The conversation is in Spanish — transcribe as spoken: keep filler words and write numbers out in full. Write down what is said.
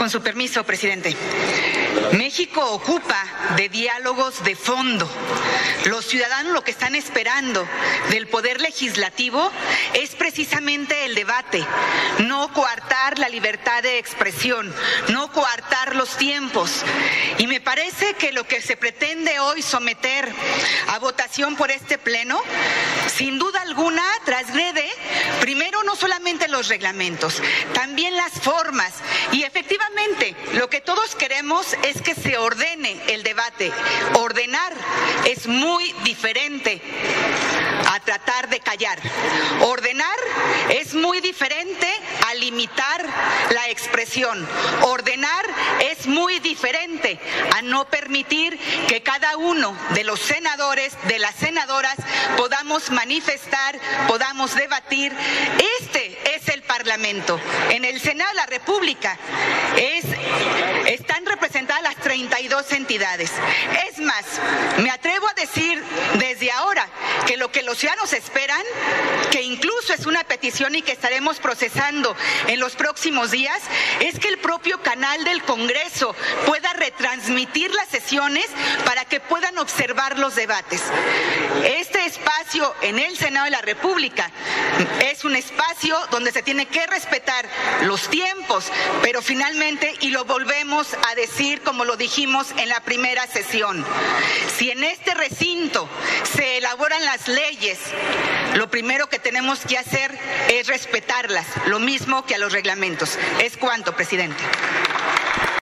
Con su permiso, presidente. México ocupa de diálogos de fondo. Los ciudadanos lo que están esperando del Poder Legislativo es precisamente el debate, no coartar la libertad de expresión, no coartar los tiempos. Y me parece que lo que se pretende hoy someter a votación por este Pleno, sin duda alguna, transgrede primero no solamente los reglamentos, también las formas. Y efectivamente, lo que todos queremos es que se ordene el debate. Ordenar es muy diferente a tratar de callar. Ordenar es muy diferente a limitar la expresión. Ordenar es muy diferente a no permitir que cada uno de los senadores, de las senadoras, podamos manifestar, podamos debatir. Este es el Parlamento. En el Senado de la República es, están representadas las treinta y dos entidades. Es más, me atrevo a decir desde ahora que lo que los ciudadanos esperan, que incluso es una petición y que estaremos procesando en los próximos días, es que el propio canal del Congreso pueda retransmitir las sesiones para que puedan observar los debates. Este espacio en el Senado de la República es un espacio donde se tiene que respetar los tiempos, pero finalmente, y lo volvemos a decir como lo dijimos en la primera sesión, si en este recinto se elaboran las leyes, lo primero que tenemos que hacer es respetarlas, lo mismo que a los reglamentos. Es cuanto, presidente.